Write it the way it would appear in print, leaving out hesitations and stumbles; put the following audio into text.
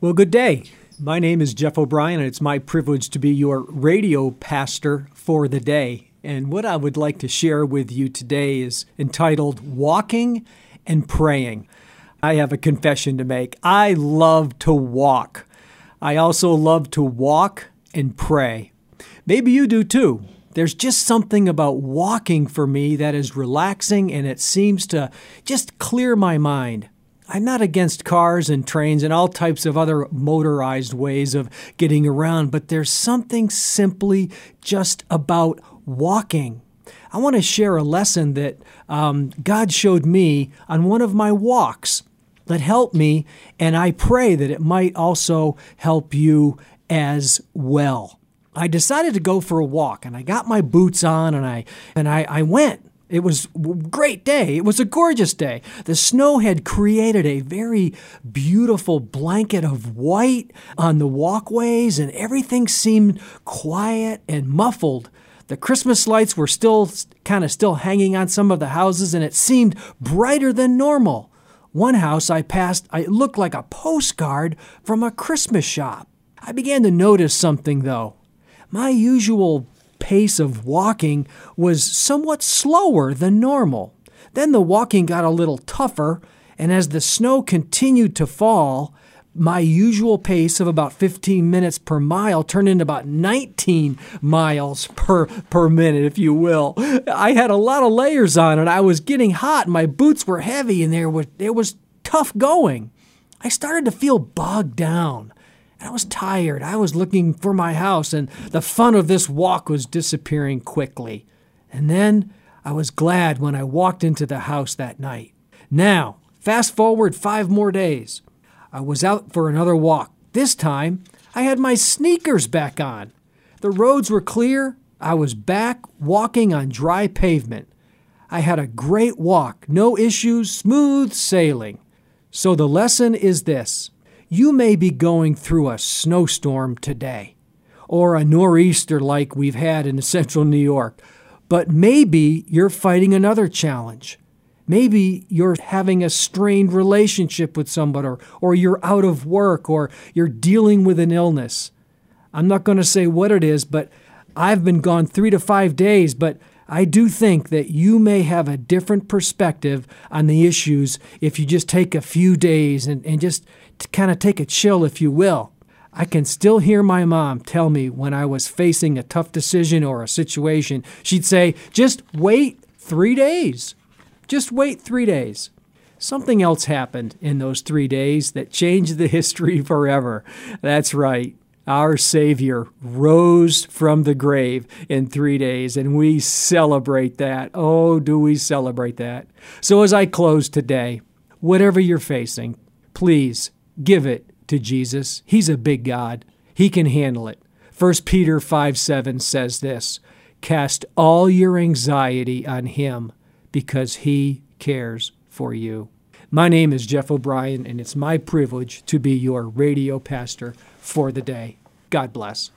Well, good day. My name is Jeff O'Brien, and it's my privilege to be your radio pastor for the day. And what I would like to share with you today is entitled Walking and Praying. I have a confession to make. I love to walk. I also love to walk and pray. Maybe you do too. There's just something about walking for me that is relaxing, and it seems to just clear my mind. I'm not against cars and trains and all types of other motorized ways of getting around, but there's something simply just about walking. I want to share a lesson that God showed me on one of my walks that helped me, and I pray that it might also help you as well. I decided to go for a walk, and I got my boots on, and I went. It was a great day. It was a gorgeous day. The snow had created a very beautiful blanket of white on the walkways, and everything seemed quiet and muffled. The Christmas lights were still hanging on some of the houses, and it seemed brighter than normal. One house I passed, it looked like a postcard from a Christmas shop. I began to notice something, though. My usual pace of walking was somewhat slower than normal. Then the walking got a little tougher, and as the snow continued to fall, my usual pace of about 15 minutes per mile turned into about 19 miles per minute, if you will. I had a lot of layers on, and I was getting hot, and my boots were heavy, and it was tough going. I started to feel bogged down. I was tired. I was looking for my house, and the fun of this walk was disappearing quickly. And then I was glad when I walked into the house that night. Now, fast forward 5 more days. I was out for another walk. This time, I had my sneakers back on. The roads were clear. I was back walking on dry pavement. I had a great walk. No issues, smooth sailing. So the lesson is this. You may be going through a snowstorm today, or a nor'easter like we've had in central New York, but maybe you're fighting another challenge. Maybe you're having a strained relationship with somebody, or you're out of work, or you're dealing with an illness. I'm not going to say what it is, but I've been gone 3 to 5 days, but I do think that you may have a different perspective on the issues if you just take a few days and just kind of take a chill, if you will. I can still hear my mom tell me when I was facing a tough decision or a situation, she'd say, just wait 3 days. Just wait 3 days. Something else happened in those 3 days that changed the history forever. That's right. Our Savior rose from the grave in 3 days, and we celebrate that. Oh, do we celebrate that. So as I close today, whatever you're facing, please give it to Jesus. He's a big God. He can handle it. 1 Peter 5:7 says this, cast all your anxiety on Him because He cares for you. My name is Jeff O'Brien, and it's my privilege to be your radio pastor for the day. God bless.